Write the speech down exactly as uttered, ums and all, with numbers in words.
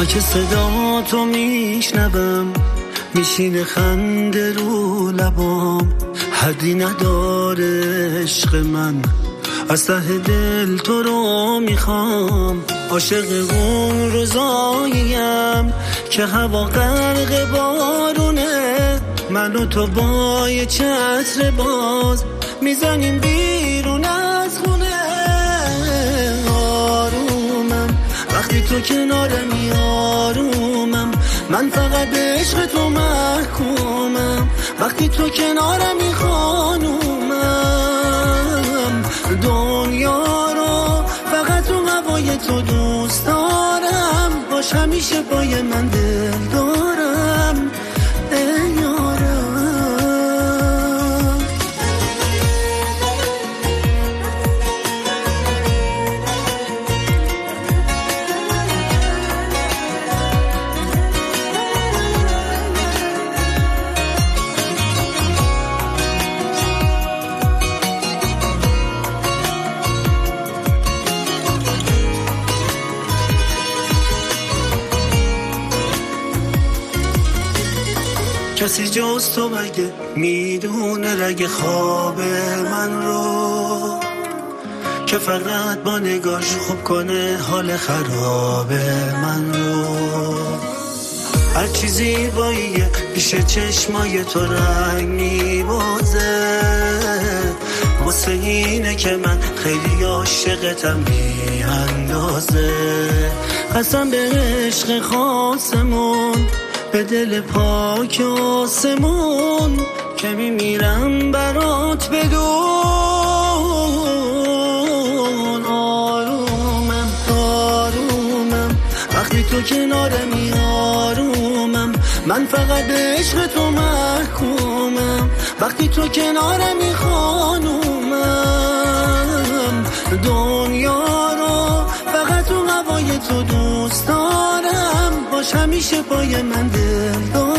تا که صدا تو میشنوم میشینه خنده رو لبام، حدی نداره عشق من، از ته دل تو رو میخوام. عاشق اون روزاییم که هوا غرق بارونه، من و تو با یه چتر باز میزنیم بیرون از خونه. آرومم وقتی تو کنارمی، آرومم من فقط به عشق تو محکومم. وقتی تو کنارمی خانومم، دنیا رو فقط تو هوای تو دوست دارم. باش همیشه پای من دل دارم ای یارم. کسی جز تو بگه میدونه رگ خواب من رو، که فقط با نگاش خوب کنه حال خراب من رو. هر چیزی باییه پیش چشمای تو رنگ میبازه، واسه اینه که من خیلی عاشقتم بی اندازه. قسم به عشق خاصمون، به دل پاک آسمون، که میمیرم برات بدون. آرومم آرومم وقتی تو کنارمی، آرومم من فقط به عشق تو محکومم. وقتی تو کنارمی خانومم، دنیا رو فقط تو هوای تو دوست دارم. باش همیشه پای من دل دارم.